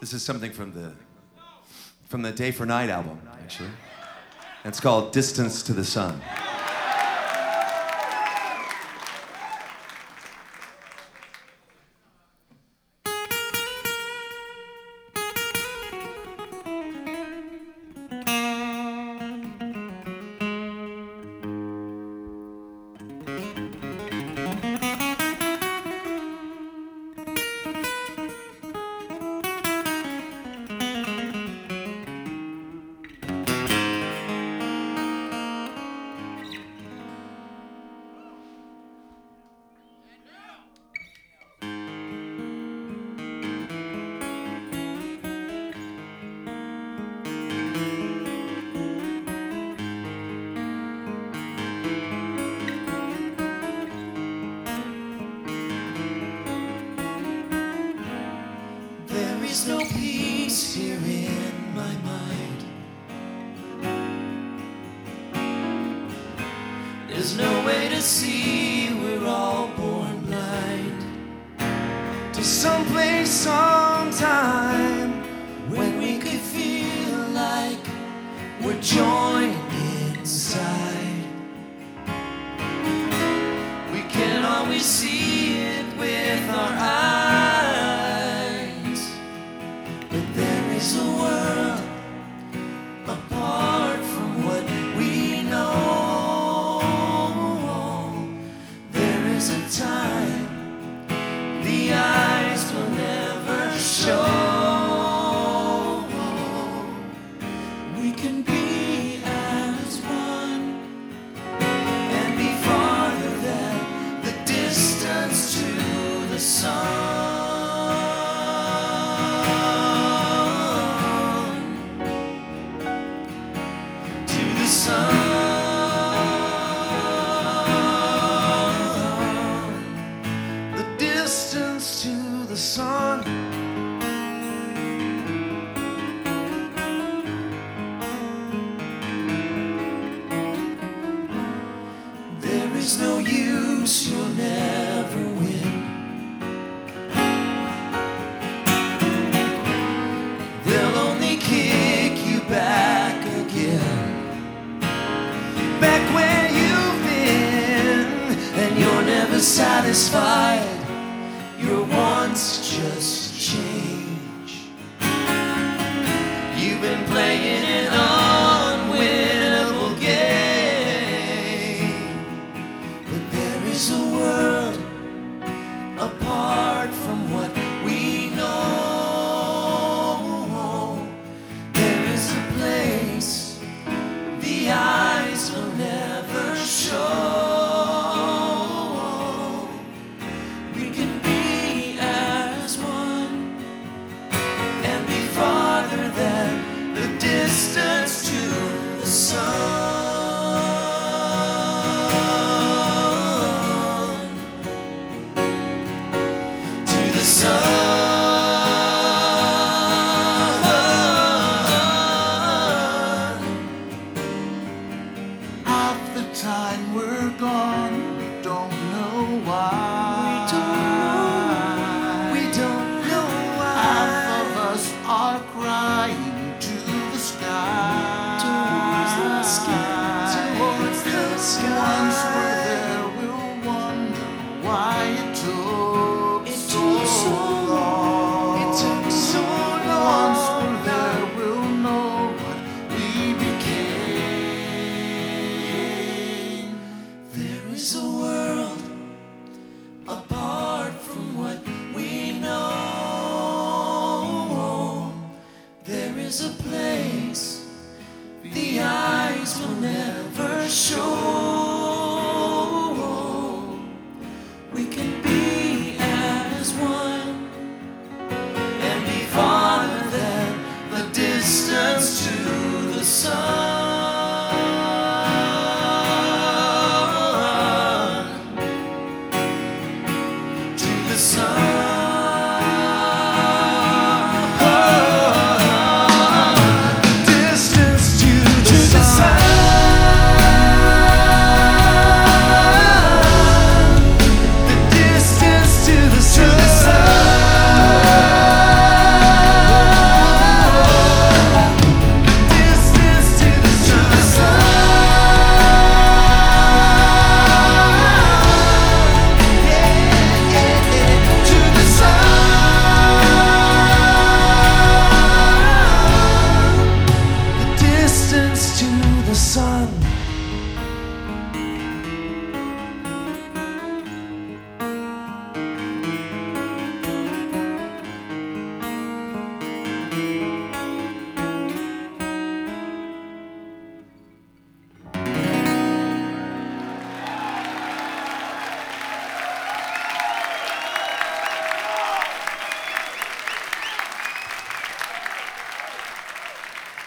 This is something from the Day for Night album, actually. And it's called Distance to the Sun. There's no peace here in my mind. There's no way to see, we're all born blind. To someplace, sometime, when we could feel like we're joined inside. We can always see it with our eyes. Is a world apart from what we know. There is a time the eyes will never show. We can be as one and be farther than the distance to the sun. The distance to the sun. There is no use, you'll never win. They'll only kick you back again. Back where you've been, and you're never satisfied. Your wants just change. You've been playing an unwinnable game. But there is a world apart from what we know. There is a place the eyes will never show. We can be as one and be farther than the distance to the sun. To the sun. Time we're gone, we don't know why. We don't know why. Half of us are crying to the sky. Towards the sky. Towards the sky. Once we're there, we'll wonder why it took so long. It took so long. Once we're there, we'll know what we became. There is a world apart from what we know. There is a